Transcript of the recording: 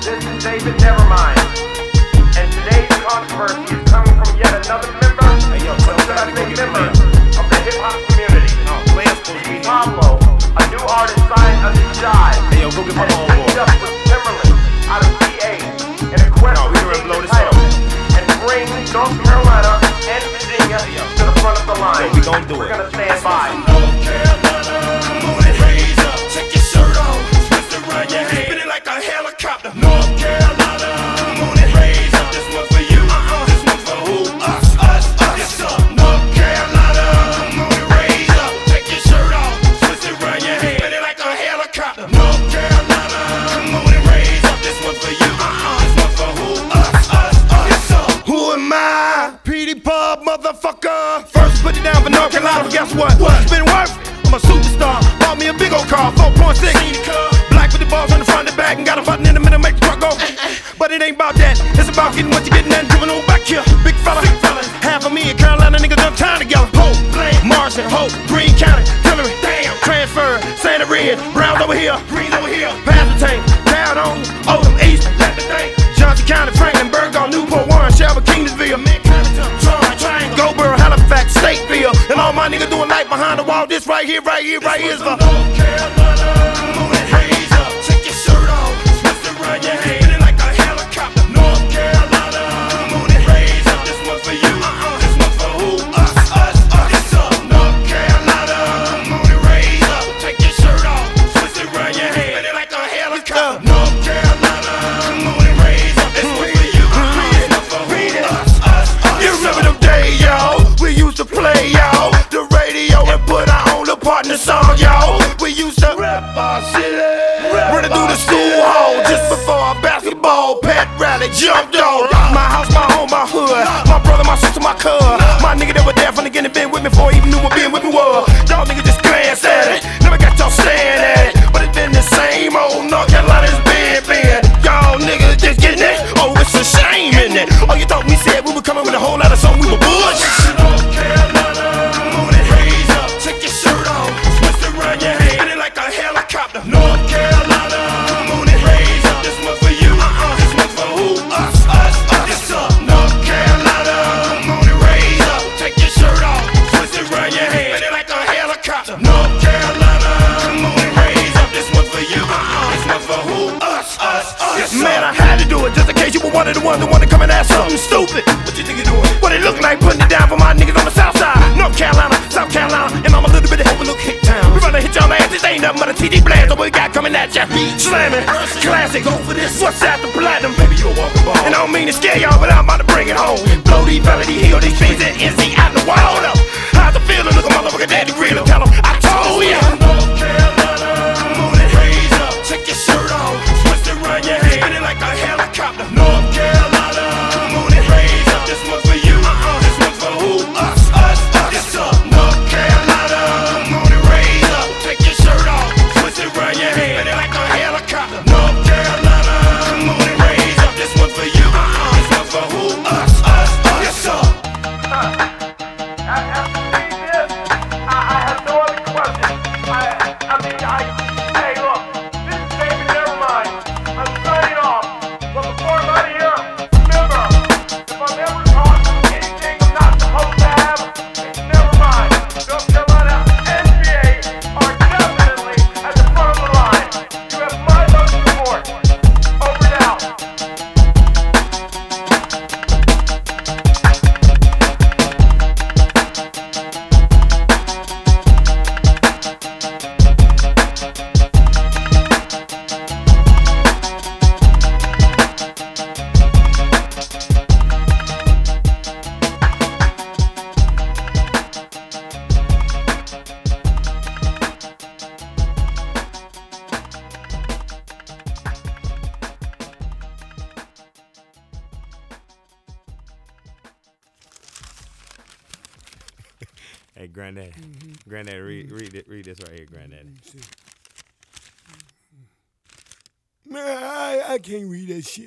This is David Nevermind, and today's controversy is coming from yet another member, of the hip-hop community. D. Pablo, a new artist signed under Jive, and teamed up with Timberland out of PA in a quest to regain the title and bring North Carolina and Virginia to the front of the line. We're gonna stand by. North Carolina, come on and raise up, take your shirt off, twist it around your head, spin it like a helicopter. North Carolina, come on and raise up, this one's for you, this one's for who? Us. Yes, sir. North Carolina, come on and raise up, take your shirt off, twist it around your head, spin it like a helicopter. North Carolina, come on and raise up, this one's for you, this one's for who? Us. Yes, sir. Who am I? Petey Pub, motherfucker. First put it down for North Carolina, but guess what? It's been worth it. I'm a superstar. Bought me a big old car, 4.6. Black with the balls on the front and back, and got a button in the middle, make the truck go. But it ain't about that. It's about getting what you're getting and coming on back here. Big fella. Half of me and Carolina niggas done time together. Hope, Marshall, Hope, Greene County, Tillery, damn, transfer, Santa Red, Browns over here, Green over here, Passertain, down on Oldham, East, let the thing. Johnson County, Franklin, Burgall, Newport, Warren, Shelby, Kingsville, Triangle, Goldboro, Halifax, Stateville, and all my niggas doing life behind the wall. This right here is for North Carolina. Come on and raise up, take your shirt off, twist it around your head, spin it like a helicopter. North Carolina, come on and raise up, this one's for you, this one's for who? Us. Yes, sir. North Carolina, come on and raise up, take your shirt off, twist it around your head, spin it like a helicopter. North Carolina, come on and raise up, this one's for you, this one's for who? Us. You remember them days, y'all? We used to play, y'all, the radio and put our own partner song, y'all. We used to rap our city, running through the school hall just before our basketball pet rally jumped on. My house, my home, my hood, my brother, my sister, my cousin, my nigga that was there from the beginning, been with me before he even knew what being with me was. Y'all niggas just glance at it, never got y'all staring at it, but it's been the same old North Carolina's been. Y'all niggas just getting it, oh it's a shame in it. Oh you thought we said we were coming with a whole lot of something, we were bullshit. North Carolina, come on and raise up, take your shirt off, twist it around your head, spin it like a helicopter. North Carolina, come on and raise up, this one's for you, this one's for who? Us. Yes, sir. North Carolina, come on and raise up, take your shirt off, twist it around your head, spin it like a helicopter. North Carolina, come on and raise up, this one's for you, this one's for who? Us. Yes, sir. Man, I had to do it just in case you were one of the ones that wanna come and ask something stupid. What you think you doing? What it look like putting it down for my niggas on the south side, North Carolina, South Carolina, and I'm a little bit of overlook hick town. We gonna hit y'all ass, this ain't nothing but a TD blast. So we got coming at ya, slamming, classic, go for this. What's after platinum? Baby, you a walking ball. And I don't mean to scare y'all, but I'm about to bring it home. Blow these fellas, heal these things that NC out the wall up. How's the feeling? Look a motherfucker daddy grill and tell him I told ya. North Carolina, come on and raise up, take your shirt off, twist it around your head, spin it like a helicopter. North Carolina, come on and raise up, this one's for you, this one's for who? Us. Yes, sir. North Carolina, come on and raise up, take your shirt off, twist it around your head, spin it like a helicopter. North Carolina, come on and raise up, this one's for you, this one's for who? Us. Yes, sir. I have no other question. Hey, look, this is David Nevermind. I'm signing off. But before I'm out of here, remember, if I'm ever taught anything I'm not supposed to have, it's Nevermind. North Carolina and PA are definitely at the front of the line. You have my love and support. Over and out. Hey, Granddad. Granddad, read this right here, Granddad. Man, I can't read that shit.